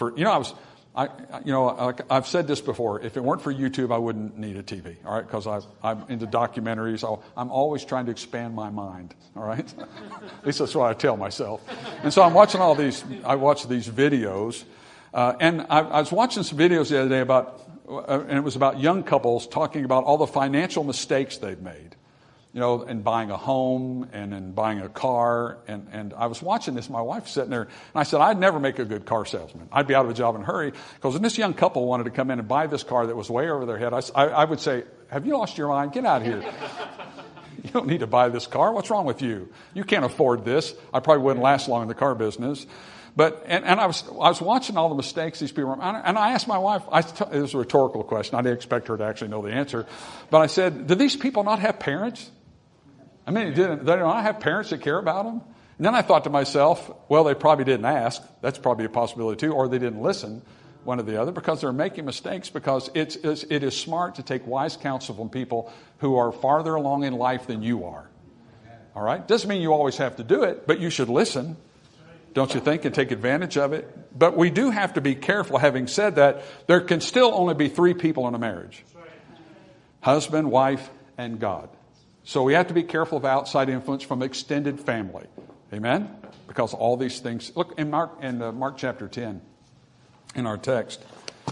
I've said this before. If it weren't for YouTube, I wouldn't need a TV, all right? Because I'm into documentaries. I'm always trying to expand my mind, all right? At least that's what I tell myself. And so I'm watching all these. I watch these videos, and I was watching some videos the other day and it was about young couples talking about all the financial mistakes they've made. In buying a home and in buying a car. And I was watching this. My wife's sitting there. And I said, I'd never make a good car salesman. I'd be out of a job in a hurry. Because when this young couple wanted to come in and buy this car that was way over their head, I would say, have you lost your mind? Get out of here. You don't need to buy this car. What's wrong with you? You can't afford this. I probably wouldn't last long in the car business. But I was watching all the mistakes these people were, and I asked my wife, it was a rhetorical question. I didn't expect her to actually know the answer. But I said, do these people not have parents? I mean, they don't have parents that care about them? And then I thought to myself, well, they probably didn't ask. That's probably a possibility too. Or they didn't listen, one or the other, because they're making mistakes, because it is smart to take wise counsel from people who are farther along in life than you are. All right? Doesn't mean you always have to do it, but you should listen, don't you think, and take advantage of it. But we do have to be careful. Having said that, there can still only be 3 people in a marriage. Husband, wife, and God. So we have to be careful of outside influence from extended family. Amen? Because all these things. Look in Mark chapter 10, in our text.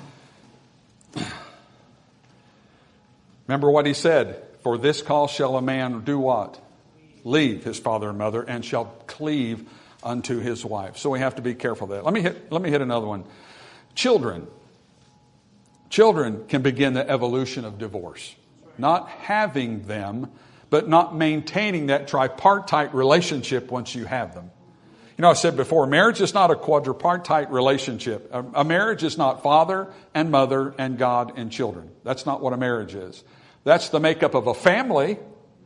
Remember what he said. For this cause shall a man do what? Leave his father and mother, and shall cleave unto his wife. So we have to be careful of that. Let me hit another one. Children can begin the evolution of divorce. Not having them, but not maintaining that tripartite relationship once you have them. I said before, marriage is not a quadripartite relationship. A marriage is not father and mother and God and children. That's not what a marriage is. That's the makeup of a family,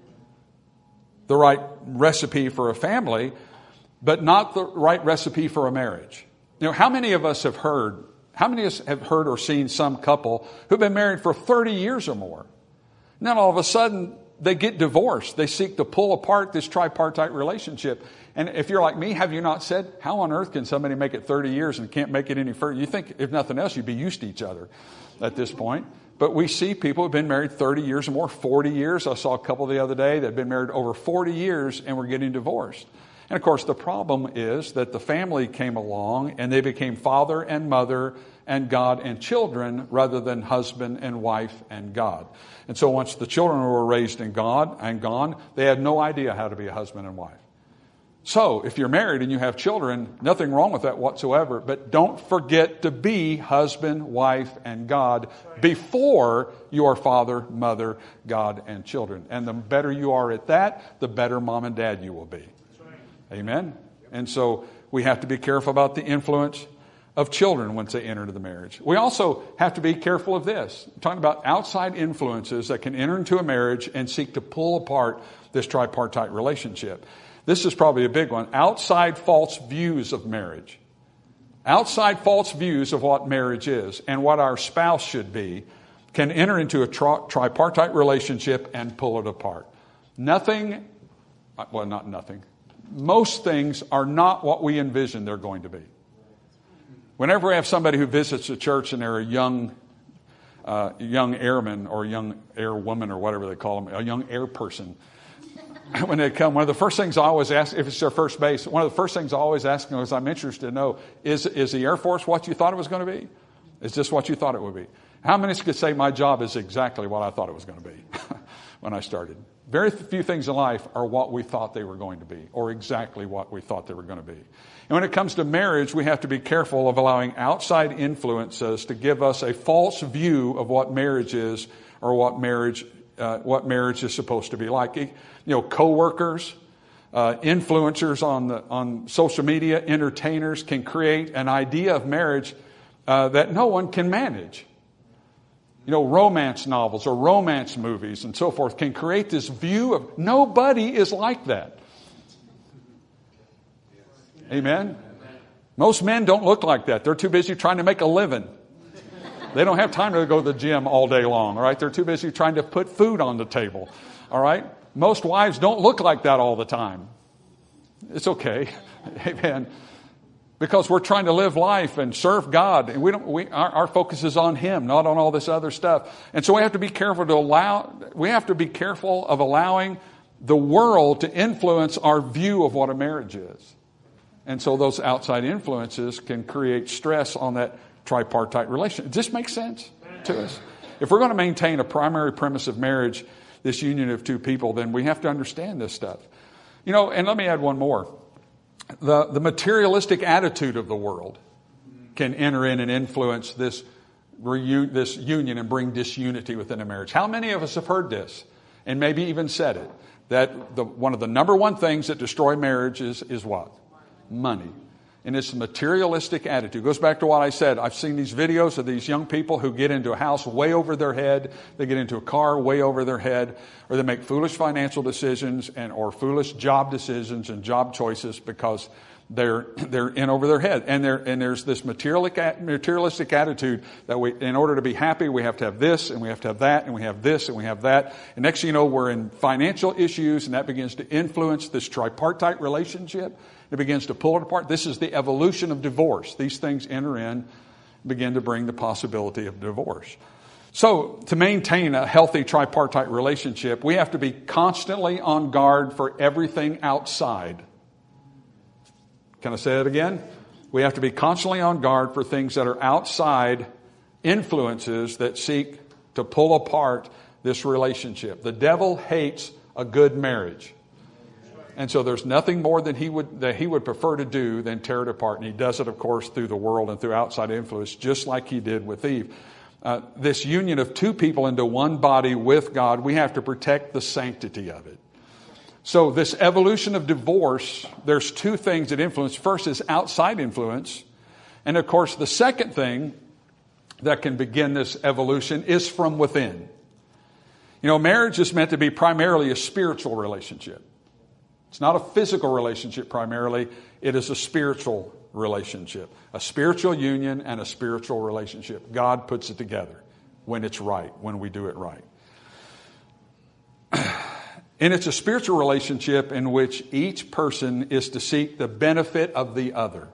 the right recipe for a family, but not the right recipe for a marriage. How many of us have heard or seen some couple who've been married for 30 years or more? And then all of a sudden, they get divorced. They seek to pull apart this tripartite relationship. And if you're like me, have you not said, how on earth can somebody make it 30 years and can't make it any further? You think, if nothing else, you'd be used to each other at this point. But we see people who've been married 30 years or more, 40 years. I saw a couple the other day that had been married over 40 years and were getting divorced. And of course, the problem is that the family came along and they became father and mother and God and children rather than husband and wife and God. And so once the children were raised in God and gone, they had no idea how to be a husband and wife. So if you're married and you have children, nothing wrong with that whatsoever, but don't forget to be husband, wife, and God before you are father, mother, God, and children. And the better you are at that, the better mom and dad you will be. Amen? And so we have to be careful about the influence of children once they enter into the marriage. We also have to be careful of this. I'm talking about outside influences that can enter into a marriage and seek to pull apart this tripartite relationship. This is probably a big one. Outside false views of marriage. Outside false views of what marriage is and what our spouse should be can enter into a tripartite relationship and pull it apart. Not nothing. Most things are not what we envision they're going to be. Whenever we have somebody who visits a church and they're a young airman or a young airwoman or whatever they call them, a young air person, when they come, one of the first things I always ask, if it's their first base, one of the first things I always ask them is, I'm interested to know, is the Air Force what you thought it was going to be? Is this what you thought it would be? How many could say my job is exactly what I thought it was going to be when I started? Very few things in life are what we thought they were going to be, or exactly what we thought they were going to be. And when it comes to marriage, we have to be careful of allowing outside influences to give us a false view of what marriage is, or what marriage is supposed to be like. Coworkers, influencers on social media, entertainers can create an idea of marriage that no one can manage. Romance novels or romance movies and so forth can create this view of nobody is like that. Amen? Most men don't look like that. They're too busy trying to make a living. They don't have time to go to the gym all day long, all right? They're too busy trying to put food on the table, all right? Most wives don't look like that all the time. It's okay. Amen. Because we're trying to live life and serve God, and our focus is on Him, not on all this other stuff. And so we have to be careful of allowing the world to influence our view of what a marriage is. And so those outside influences can create stress on that tripartite relationship. Does this make sense to us? If we're going to maintain a primary premise of marriage, this union of two people, then we have to understand this stuff. And let me add one more. The materialistic attitude of the world can enter in and influence this union and bring disunity within a marriage. How many of us have heard this and maybe even said it? That one of the number one things that destroy marriage is what? Money. And it's a materialistic attitude. It goes back to what I said. I've seen these videos of these young people who get into a house way over their head. They get into a car way over their head. Or they make foolish financial decisions or foolish job decisions and job choices because they're in over their head. And there's this materialistic attitude that in order to be happy, we have to have this, and we have to have that, and we have this, and we have that. And next thing you know, we're in financial issues, and that begins to influence this tripartite relationship. It begins to pull it apart. This is the evolution of divorce. These things enter in, begin to bring the possibility of divorce. So to maintain a healthy tripartite relationship, we have to be constantly on guard for everything outside. Can I say it again? We have to be constantly on guard for things that are outside influences that seek to pull apart this relationship. The devil hates a good marriage. And so there's nothing more that he would prefer to do than tear it apart. And he does it, of course, through the world and through outside influence, just like he did with Eve. This union of two people into one body with God, we have to protect the sanctity of it. So this evolution of divorce, there's two things that influence. First is outside influence. And of course, the second thing that can begin this evolution is from within. Marriage is meant to be primarily a spiritual relationship. It's not a physical relationship primarily. It is a spiritual relationship. A spiritual union and a spiritual relationship. God puts it together when it's right, when we do it right. And it's a spiritual relationship in which each person is to seek the benefit of the other.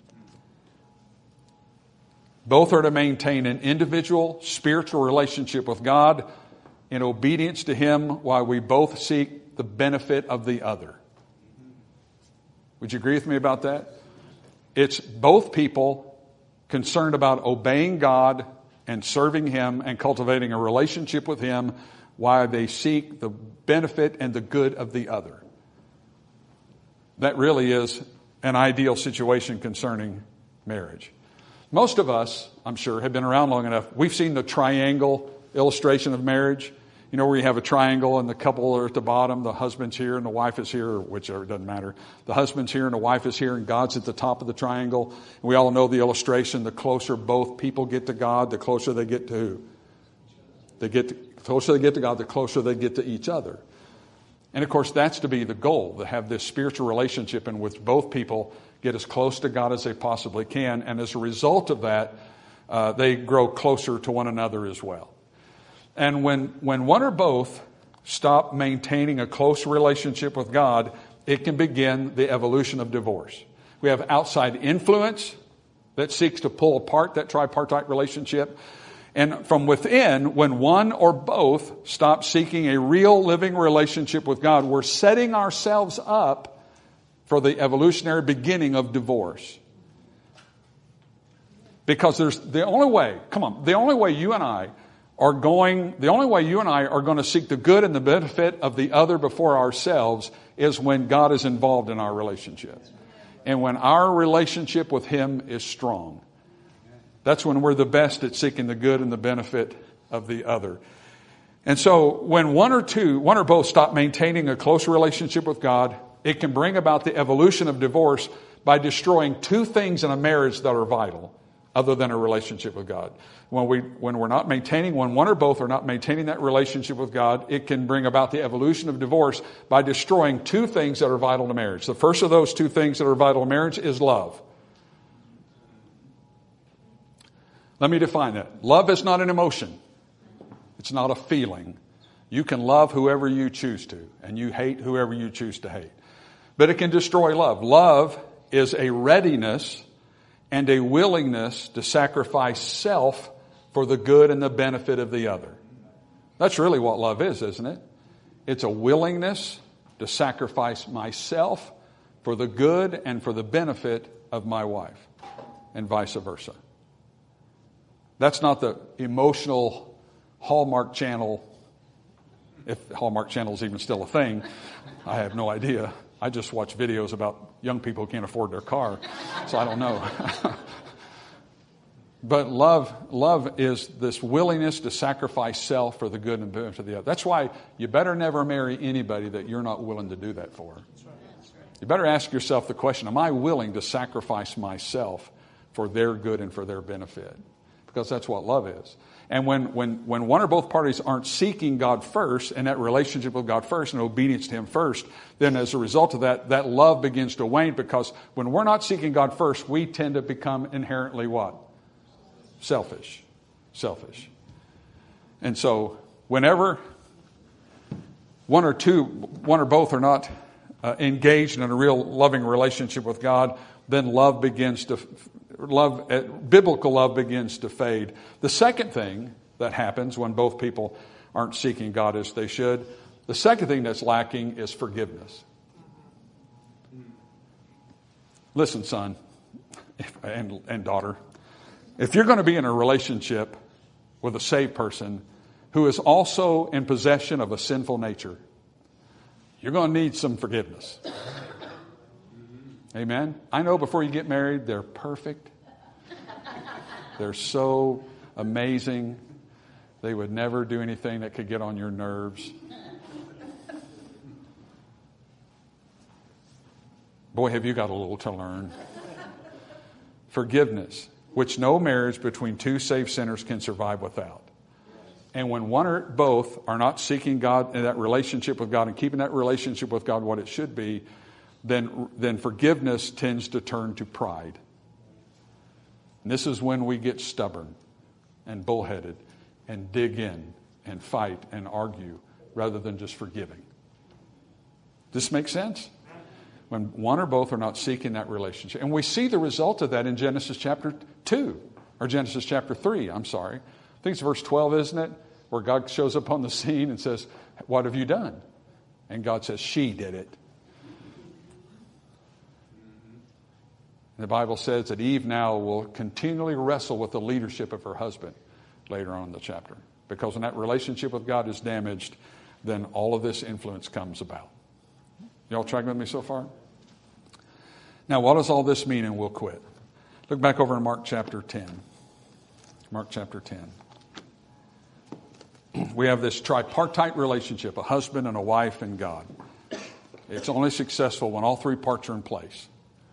Both are to maintain an individual spiritual relationship with God in obedience to Him while we both seek the benefit of the other. Would you agree with me about that? It's both people concerned about obeying God and serving Him and cultivating a relationship with Him while they seek the benefit and the good of the other. That really is an ideal situation concerning marriage. Most of us, I'm sure, have been around long enough. We've seen the triangle illustration of marriage. Where you have a triangle and the couple are at the bottom, the husband's here and the wife is here, or whichever, it doesn't matter. The husband's here and the wife is here and God's at the top of the triangle. We all know the illustration. The closer both people get to God, the closer they get to who? The closer they get to God, the closer they get to each other. And of course, that's to be the goal, to have this spiritual relationship in which both people get as close to God as they possibly can. And as a result of that, they grow closer to one another as well. And when one or both stop maintaining a close relationship with God, it can begin the evolution of divorce. We have outside influence that seeks to pull apart that tripartite relationship. And from within, when one or both stop seeking a real living relationship with God, we're setting ourselves up for the evolutionary beginning of divorce. Because the only way you and I are going to seek the good and the benefit of the other before ourselves is when God is involved in our relationship. And when our relationship with Him is strong. That's when we're the best at seeking the good and the benefit of the other. And so when one or both stop maintaining a close relationship with God, it can bring about the evolution of divorce by destroying two things in a marriage that are vital other than a relationship with God. When one or both are not maintaining that relationship with God, it can bring about the evolution of divorce by destroying two things that are vital to marriage. The first of those two things that are vital to marriage is love. Let me define that. Love is not an emotion. It's not a feeling. You can love whoever you choose to, and you hate whoever you choose to hate. But it can destroy love. Love is a readiness and a willingness to sacrifice self for the good and the benefit of the other. That's really what love is, isn't it? It's a willingness to sacrifice myself for the good and for the benefit of my wife, and vice versa. That's not the emotional Hallmark Channel, if Hallmark Channel is even still a thing. I have no idea. I just watch videos about young people who can't afford their car, so I don't know. But love is this willingness to sacrifice self for the good and benefit of the other. That's why you better never marry anybody that you're not willing to do that for. You better ask yourself the question, am I willing to sacrifice myself for their good and for their benefit? Because that's what love is. And when one or both parties aren't seeking God first, and that relationship with God first and obedience to Him first, then as a result of that love begins to wane, because when we're not seeking God first, we tend to become inherently what? Selfish. And so whenever one or both are not engaged in a real loving relationship with God, then biblical love begins to fade. The second thing that happens when both people aren't seeking God as they should, the second thing that's lacking is forgiveness. Listen, son and daughter, if you're going to be in a relationship with a saved person who is also in possession of a sinful nature, you're going to need some forgiveness. Amen? I know before you get married, they're perfect. They're so amazing. They would never do anything that could get on your nerves. Boy, have you got a little to learn. Forgiveness, which no marriage between two saved sinners can survive without. And when one or both are not seeking God in that relationship with God and keeping that relationship with God what it should be, then forgiveness tends to turn to pride. And this is when we get stubborn and bullheaded and dig in and fight and argue rather than just forgiving. Does this make sense? When one or both are not seeking that relationship. And we see the result of that in Genesis chapter 2, or Genesis chapter 3, I think it's verse 12, isn't it? Where God shows up on the scene and says, "What have you done?" And God says, "She did it." The Bible says that Eve now will continually wrestle with the leadership of her husband later on in the chapter. Because when that relationship with God is damaged, then all of this influence comes about. Y'all tracking with me so far? Now, what does all this mean? And we'll quit. Look back over in Mark chapter 10. Mark chapter 10. We have this tripartite relationship, a husband and a wife and God. It's only successful when all three parts are in place.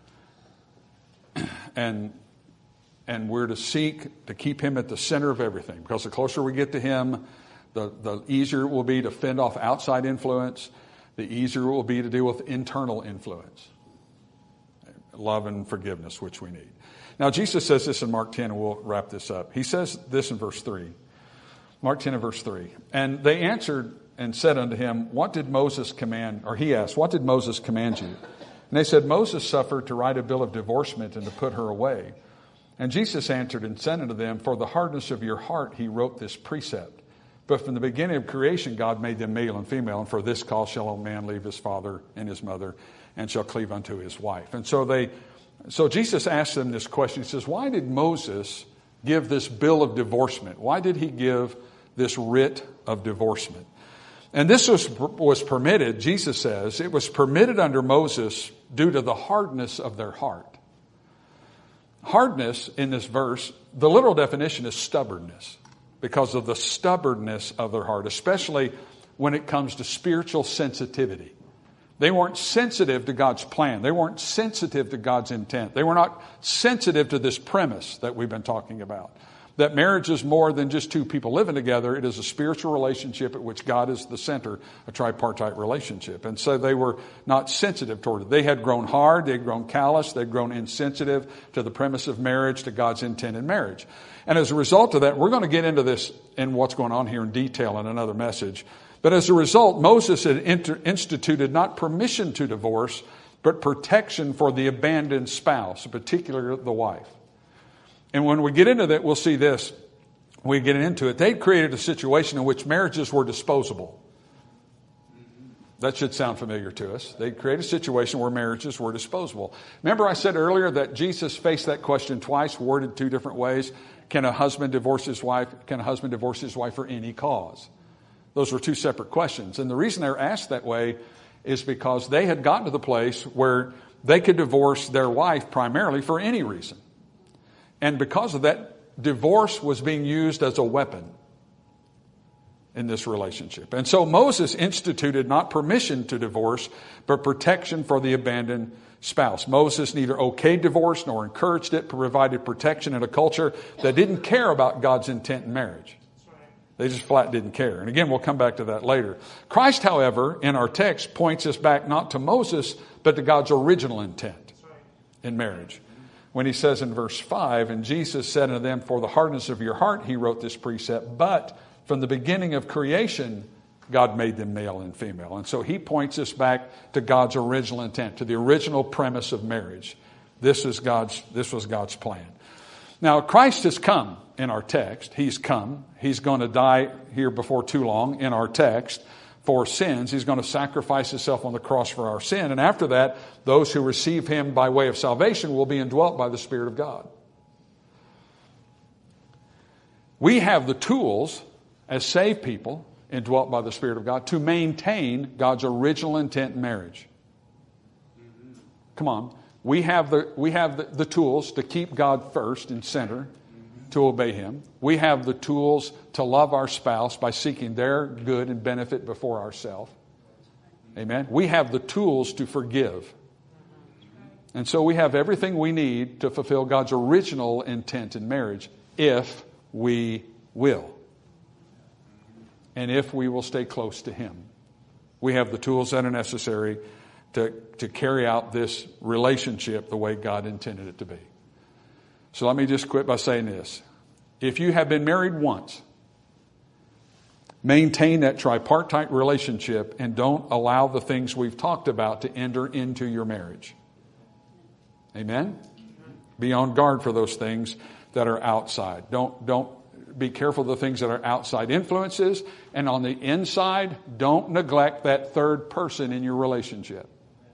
And we're to seek to keep Him at the center of everything. Because the closer we get to Him, the easier it will be to fend off outside influence. The easier it will be to deal with internal influence. Love and forgiveness, which we need. Now, Jesus says this in Mark 10, and we'll wrap this up. He says this in verse 3. Mark 10 and verse 3. And they answered and said unto him, "What did Moses command?" Or he asked, "What did Moses command you?" And they said, "Moses suffered to write a bill of divorcement and to put her away." And Jesus answered and said unto them, For the hardness of your heart he wrote this precept. But from the beginning of creation God made them male and female, and for this cause shall a man leave his father and his mother, and shall cleave unto his wife. And so Jesus asked them this question. He says, why did Moses give this bill of divorcement? Why did he give this writ of divorcement? And this was permitted, Jesus says, it was permitted under Moses due to the hardness of their heart. Hardness in this verse, the literal definition is stubbornness, because of the stubbornness of their heart, especially when it comes to spiritual sensitivity. They weren't sensitive to God's plan. They weren't sensitive to God's intent. They were not sensitive to this premise that we've been talking about. That marriage is more than just two people living together. It is a spiritual relationship at which God is the center, a tripartite relationship. And so they were not sensitive toward it. They had grown hard, they had grown callous, they had grown insensitive to the premise of marriage, to God's intent in marriage. And as a result of that, we're going to get into this and what's going on here in detail in another message. But as a result, Moses had instituted not permission to divorce, but protection for the abandoned spouse, particularly the wife. And when we get into that, we'll see this. We get into it. They'd created a situation in which marriages were disposable. That should sound familiar to us. They'd create a situation where marriages were disposable. Remember I said earlier that Jesus faced that question twice, worded two different ways. Can a husband divorce his wife? Can a husband divorce his wife for any cause? Those were two separate questions. And the reason they were asked that way is because they had gotten to the place where they could divorce their wife primarily for any reason. And because of that, divorce was being used as a weapon in this relationship. And so Moses instituted not permission to divorce, but protection for the abandoned spouse. Moses neither okayed divorce nor encouraged it, but provided protection in a culture that didn't care about God's intent in marriage. They just flat didn't care. And again, we'll come back to that later. Christ, however, in our text points us back not to Moses, but to God's original intent in marriage. When he says in verse 5, and Jesus said unto them, For the hardness of your heart he wrote this precept, but from the beginning of creation God made them male and female. And so he points us back to God's original intent, to the original premise of marriage. This was God's plan. Now, Christ has come in our text. He's come. He's going to die here before too long in our text for sins. He's going to sacrifice himself on the cross for our sin. And after that, those who receive him by way of salvation will be indwelt by the Spirit of God. We have the tools as saved people, indwelt by the Spirit of God, to maintain God's original intent in marriage. Come on. We have the tools to keep God first and center, to obey him. We have the tools to love our spouse by seeking their good and benefit before ourselves. Amen. We have the tools to forgive. And so we have everything we need to fulfill God's original intent in marriage, if we will. And if we will stay close to him. We have the tools that are necessary to carry out this relationship the way God intended it to be. So let me just quit by saying this. If you have been married once, maintain that tripartite relationship and don't allow the things we've talked about to enter into your marriage. Amen? Be on guard for those things that are outside. Don't be careful of the things that are outside influences. And on the inside, don't neglect that third person in your relationship.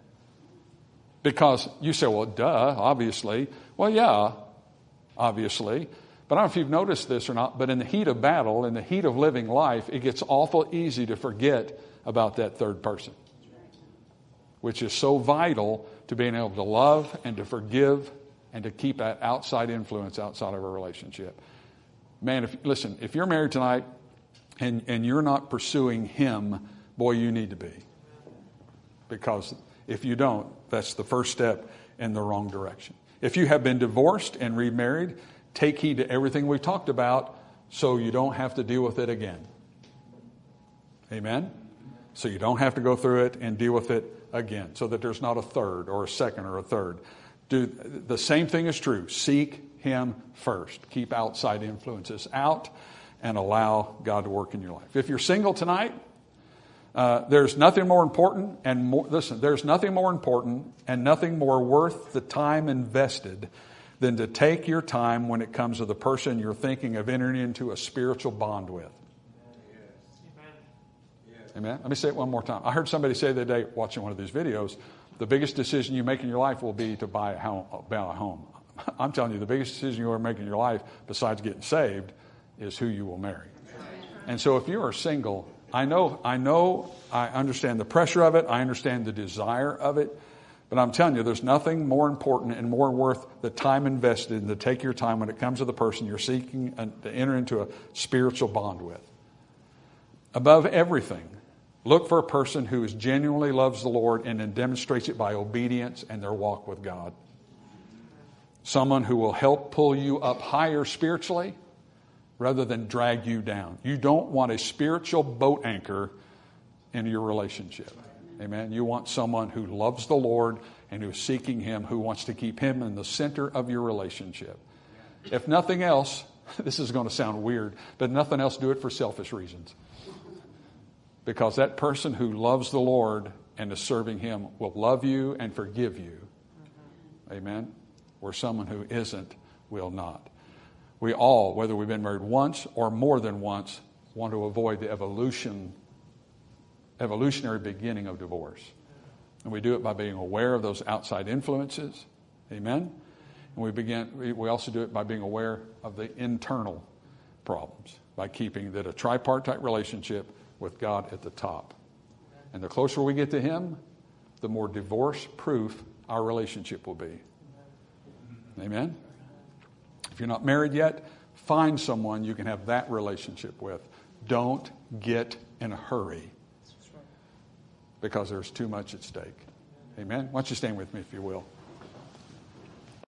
Because you say, well, duh, obviously. Well, yeah, obviously. But I don't know if you've noticed this or not, but in the heat of battle, in the heat of living life, it gets awful easy to forget about that third person, which is so vital to being able to love and to forgive and to keep that outside influence outside of a relationship. Man, if you're married tonight and you're not pursuing him, boy, you need to be. Because if you don't, that's the first step in the wrong direction. If you have been divorced and remarried, take heed to everything we've talked about so you don't have to deal with it again. Amen? So you don't have to go through it and deal with it again, so that there's not a third or a second or a third. The same thing is true. Seek him first. Keep outside influences out and allow God to work in your life. If you're single tonight, there's nothing more important there's nothing more important and nothing more worth the time invested than to take your time when it comes to the person you're thinking of entering into a spiritual bond with. Amen. Let me say it one more time. I heard somebody say the other day, watching one of these videos, the biggest decision you make in your life will be to buy a home. I'm telling you, the biggest decision you ever make in your life, besides getting saved, is who you will marry. And so if you are single, I understand the pressure of it. I understand the desire of it. But I'm telling you, there's nothing more important and more worth the time invested in to take your time when it comes to the person you're seeking to enter into a spiritual bond with. Above everything, look for a person who genuinely loves the Lord and then demonstrates it by obedience and their walk with God. Someone who will help pull you up higher spiritually rather than drag you down. You don't want a spiritual boat anchor in your relationship. Amen. You want someone who loves the Lord and who is seeking Him, who wants to keep Him in the center of your relationship. If nothing else, this is going to sound weird, but nothing else, do it for selfish reasons. Because that person who loves the Lord and is serving Him will love you and forgive you. Amen. Where someone who isn't will not. We all, whether we've been married once or more than once, want to avoid the evolutionary beginning of divorce. And we do it by being aware of those outside influences. Amen. And we also do it by being aware of the internal problems, by keeping that a tripartite relationship with God at the top. And the closer we get to Him, the more divorce-proof our relationship will be. Amen? If you're not married yet, find someone you can have that relationship with. Don't get in a hurry because there's too much at stake. Amen? Why don't you stand with me if you will.